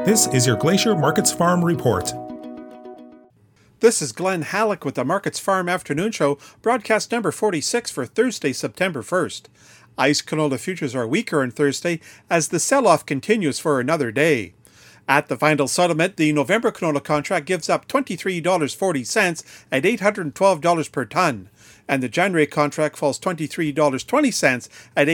This is your Glacier Markets Farm Report. This is Glenn Halleck with the Markets Farm Afternoon Show, broadcast number 46 for Thursday, September 1st. ICE canola futures are weaker on Thursday as the sell-off continues for another day. At the final settlement, the November canola contract gives up $23.40 at $812 per ton, and the January contract falls $23.20 at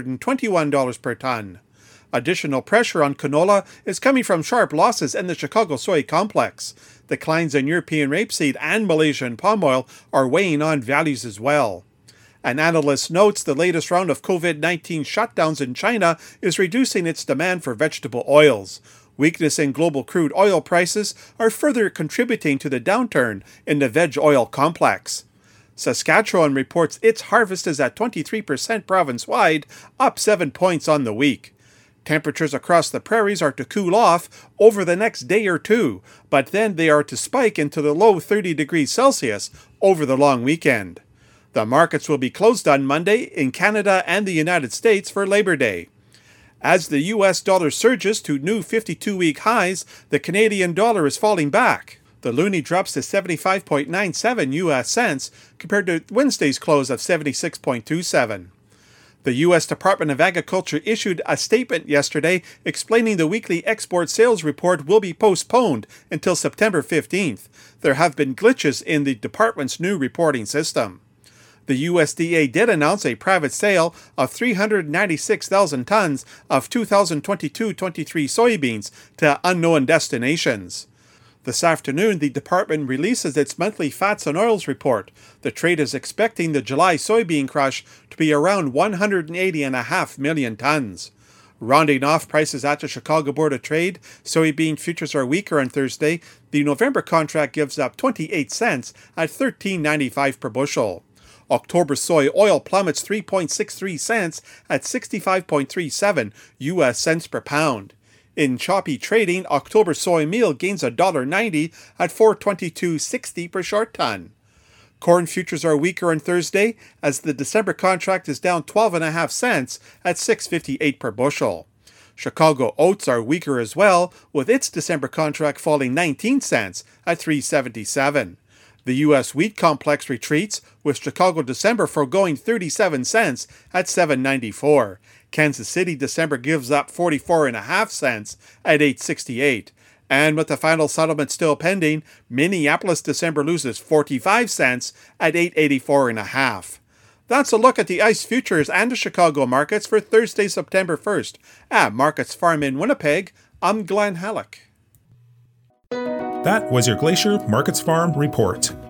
$821 per ton. Additional pressure on canola is coming from sharp losses in the Chicago soy complex. Declines in European rapeseed and Malaysian palm oil are weighing on values as well. An analyst notes the latest round of COVID-19 shutdowns in China is reducing its demand for vegetable oils. Weakness in global crude oil prices are further contributing to the downturn in the veg oil complex. Saskatchewan reports its harvest is at 23% province-wide, up 7 points on the week. Temperatures across the prairies are to cool off over the next day or two, but then they are to spike into the low 30 degrees Celsius over the long weekend. The markets will be closed on Monday in Canada and the United States for Labor Day. As the U.S. dollar surges to new 52-week highs, the Canadian dollar is falling back. The loonie drops to 75.97 U.S. cents compared to Wednesday's close of 76.27. The U.S. Department of Agriculture issued a statement yesterday explaining the weekly export sales report will be postponed until September 15th. There have been glitches in the department's new reporting system. The USDA did announce a private sale of 396,000 tons of 2022-23 soybeans to unknown destinations. This afternoon, the department releases its monthly fats and oils report. The trade is expecting the July soybean crush to be around 180.5 million tons. Rounding off prices at the Chicago Board of Trade, soybean futures are weaker on Thursday. The November contract gives up 28 cents at $13.95 per bushel. October soy oil plummets 3.63 cents at 65.37 U.S. cents per pound. In choppy trading, October soy meal gains $1.90 at $422.60 per short ton. Corn futures are weaker on Thursday as the December contract is down 12.5 cents at $6.58 per bushel. Chicago oats are weaker as well, with its December contract falling 19 cents at $3.77. The U.S. wheat complex retreats, with Chicago December foregoing 37 cents at $7.94. Kansas City December gives up 44.5 cents at $8.68. And with the final settlement still pending, Minneapolis December loses 45 cents at $8.84.5. That's a look at the ICE futures and the Chicago markets for Thursday, September 1st. At Markets Farm in Winnipeg, I'm Glenn Halleck. That was your Glacier Markets Farm Report.